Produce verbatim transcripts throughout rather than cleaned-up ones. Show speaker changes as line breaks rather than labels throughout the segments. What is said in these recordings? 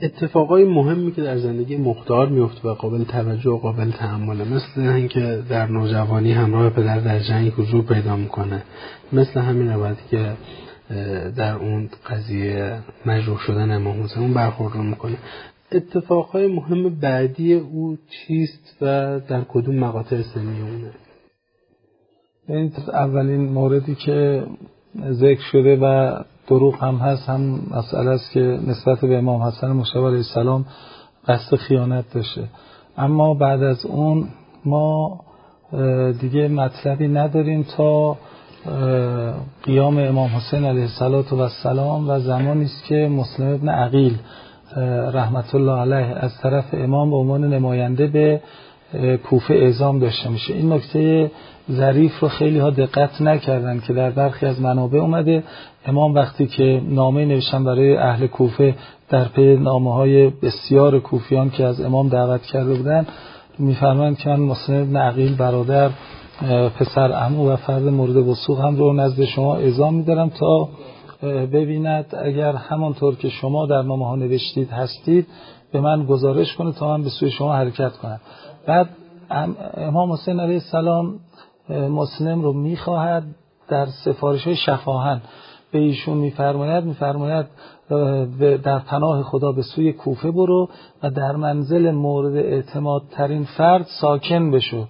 اتفاقای مهمی که در زندگی مختار میفته و قابل توجه و قابل تأمله، مثل اینکه در نوجوانی همراه پدر در جنگ حضور پیدا میکنه، مثل همین روایتی که در اون قضیه مجروح شدن امام حسین اون برخورد میکنه. اتفاقای مهم بعدی او چیست و در کدوم مقاطع سنی اونه؟
این اولین موردی که ذکر شده و دروغ هم هست هم مسئله است که نسبت به امام حسن مشتبه علیه السلام قصد خیانت داشته. اما بعد از اون ما دیگه مطلبی نداریم تا قیام امام حسین علیه السلام و زمانی است که مسلم ابن عقیل رحمت الله علیه از طرف امام به عنوان نماینده به کوفه اعزام داشته میشه. این نکته ظریف رو خیلی ها دقت نکردن که در برخی از منابع اومده امام وقتی که نامه نوشتن برای اهل کوفه در پی نامه های بسیار کوفیان که از امام دعوت کرده بودن میفرمایند که من مسلم ابن عقیل برادر پسر عمو و فرد مورد وثوق هم رو نزد شما اعزام می‌دارم تا ببیند اگر همانطور که شما در نامه ها نوشتید هستید به من گزارش کنه تا من به سوی شما حرکت کنم. بعد امام حسین علیه السلام مسلم رو میخواهد در سفارش های شفاهن به ایشون میفرماید میفرماید در پناه خدا به سوی کوفه برو و در منزل مورد اعتماد ترین فرد ساکن بشو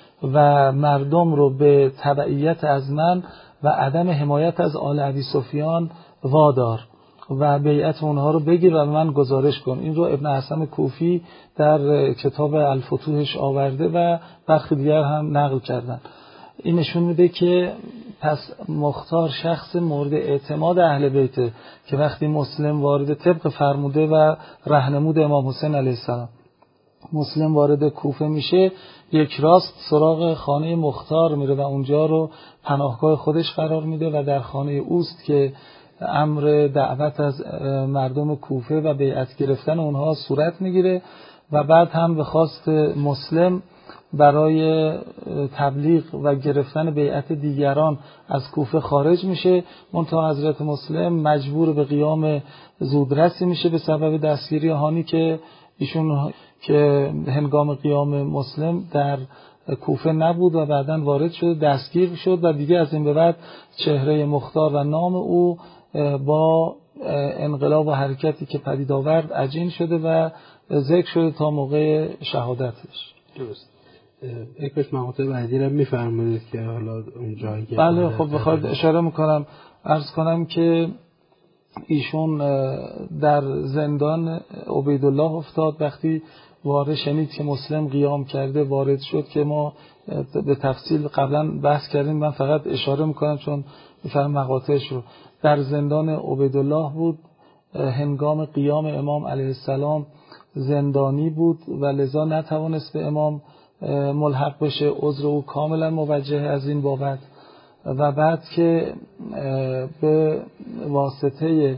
و مردم رو به تبعیت از من و عدم حمایت از آل ابی سفیان وادار و بیعت اونها رو بگیر و به من گزارش کن. این رو ابن حسن کوفی در کتاب الفتوحش آورده و برخی دیگر هم نقل کردن. این نشون میده که پس مختار شخص مورد اعتماد اهل بیته که وقتی مسلم وارد طبق فرموده و راهنمود امام حسین علیه السلام مسلم وارد کوفه میشه یک راست سراغ خانه مختار میره و اونجا رو پناهگاه خودش قرار میده و در خانه اوست که امر دعوت از مردم کوفه و بیعت گرفتن اونها صورت میگیره و بعد هم به خواست مسلم برای تبلیغ و گرفتن بیعت دیگران از کوفه خارج میشه. منتها حضرت مسلم مجبور به قیام زودرسی میشه به سبب دستگیری هانی که ایشون که هنگام قیام مسلم در کوفه نبود و بعداً وارد شد دستگیر شد و دیگه از این به بعد چهره مختار و نام او با انقلاب و حرکتی که پدید آورد عجین شده و ذکر شده تا موقع شهادتش.
درست. یک بخش مقاطع بعدی رو میفرمایید که حالا اون جایی که
بله خب بخواد اشاره میکنم عرض کنم که ایشون در زندان عبیدالله افتاد. وقتی وارد شنید که مسلم قیام کرده وارد شد که ما به تفصیل قبلا بحث کردیم، من فقط اشاره میکنم چون میفهم مقاطعش رو. در زندان عبیدالله بود، هنگام قیام امام علیه السلام زندانی بود و لذا نتوانست به امام ملحق بشه، عذر او کاملا موجه از این بابت. و بعد که به واسطه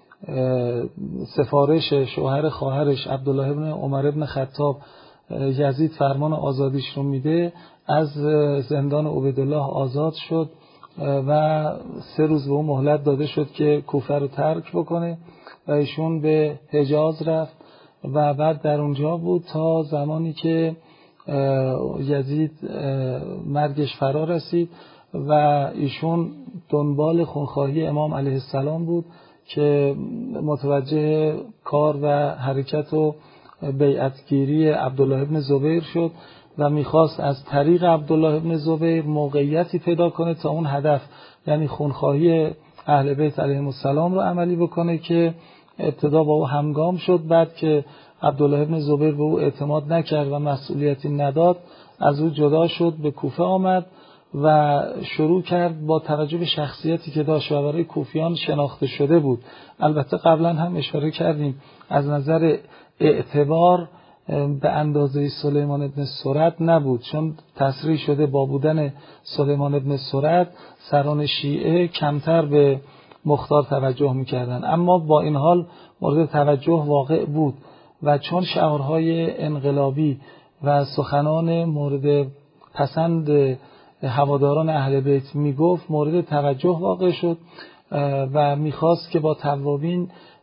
سفارش شوهر خواهرش عبدالله ابن عمر ابن خطاب یزید فرمان آزادیش رو میده، از زندان عبیدالله آزاد شد و سه روز به اون مهلت داده شد که کوفه رو ترک بکنه و ایشون به حجاز رفت و بعد در اونجا بود تا زمانی که یزید مرگش فرا رسید و ایشون دنبال خونخواهی امام علیه السلام بود که متوجه کار و حرکت و بیعتگیری عبدالله ابن زبیر شد و میخواست از طریق عبدالله ابن زبیر موقعیتی پیدا کنه تا اون هدف، یعنی خونخواهی اهل بیت علیهم السلام رو عملی بکنه، که ابتدا با او همگام شد. بعد که عبدالله ابن زبیر به او اعتماد نکرد و مسئولیتی نداد، از او جدا شد، به کوفه آمد و شروع کرد با توجه به شخصیتی که داشت و برای کوفیان شناخته شده بود. البته قبلا هم اشاره کردیم از نظر اعتبار به اندازه سلیمان ابن سرد نبود، چون تصریح شده با بودن سلیمان ابن سرد سران شیعه کمتر به مختار توجه میکردن، اما با این حال مورد توجه واقع بود و چون شعارهای انقلابی و سخنان مورد پسند هواداران اهل بیت میگفت، مورد توجه واقع شد و میخواست که با توابین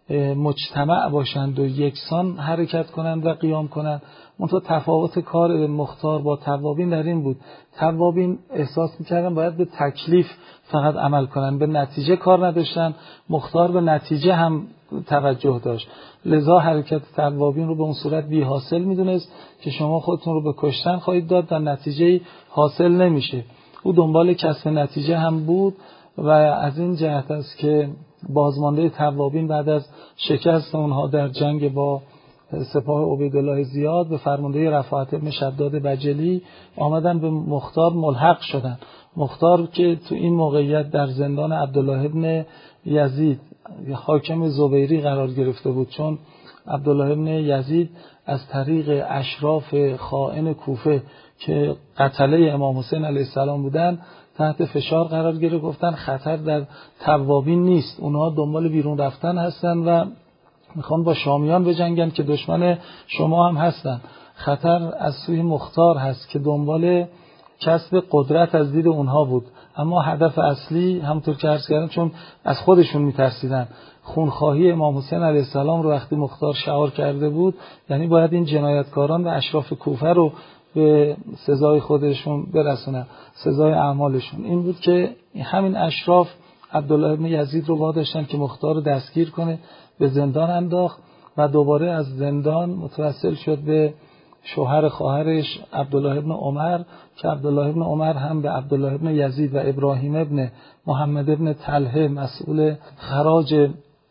مجتمع باشند و یکسان حرکت کنند و قیام کنند. منتها تفاوت کار مختار با توابین در این بود، توابین احساس می‌کردن باید به تکلیف فقط عمل کنند، به نتیجه کار نداشتن. مختار به نتیجه هم توجه داشت، لذا حرکت توابین رو به اون صورت بی حاصل می‌دونست که شما خودتون رو به کشتن خواهید داد و نتیجه حاصل نمیشه. او دنبال کسب نتیجه هم بود و از این جهت است که بازمانده توابین بعد از شکست اونها در جنگ با سپاه عبیدالله زیاد به فرمانده رفاعت بن شداد بجلی آمدن به مختار ملحق شدن. مختار که تو این موقعیت در زندان عبدالله بن یزید حاکم زبیری قرار گرفته بود، چون عبدالله بن یزید از طریق اشراف خائن کوفه که قتله امام حسین علیه السلام بودن تحت فشار قرار گرفت. گفتن خطر در توابین نیست، اونها دنبال بیرون رفتن هستن و میخوان با شامیان بجنگن که دشمن شما هم هستن. خطر از سوی مختار هست که دنبال کسب قدرت از دید اونها بود، اما هدف اصلی همونطور که عرض کردم چون از خودشون میترسیدن، خونخواهی امام حسین علیه السلام رو وقتی مختار شعار کرده بود، یعنی باید این جنایتکاران و اشراف کوفه رو به سزای خودشون برسونن، سزای اعمالشون. این بود که همین اشراف عبدالله بن یزید رو واداشتن که مختار رو دستگیر کنه، به زندان انداخت و دوباره از زندان متوسل شد به شوهر خواهرش عبدالله بن عمر که عبدالله بن عمر هم به عبدالله بن یزید و ابراهیم بن محمد بن طلحه مسئول خراج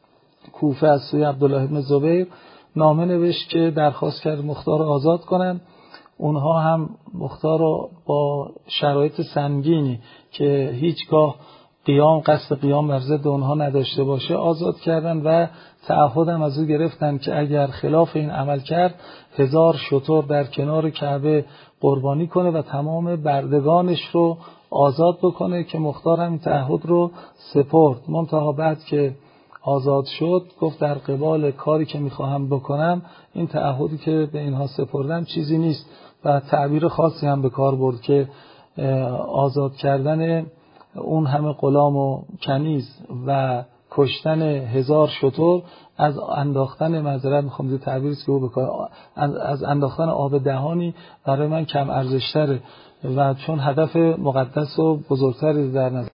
کوفه از سوی عبدالله بن زبیر نامه نوشت که درخواست کرد مختار رو آزاد کنن. اونها هم مختار رو با شرایط سنگینی که هیچگاه قیام قصد قیام بر ضد اونها نداشته باشه آزاد کردن و تعهدم از او گرفتن که اگر خلاف این عمل کرد هزار شتر در کنار کعبه قربانی کنه و تمام بردگانش رو آزاد بکنه، که مختار هم این تعهد رو سپرد. منتها بعد که آزاد شد گفت در قبال کاری که میخواهم بکنم این تعهدی که به اینها سپردم چیزی نیست و تعبیر خاصی هم به کار برد که آزاد کردن اون همه غلام و کنیز و کشتن هزار شتر از انداختن معذرت میخوام دو تعبیری که او بکنه از انداختن آب دهانی برای من کم ارزش‌تره و چون هدف مقدس و بزرگتری در نظر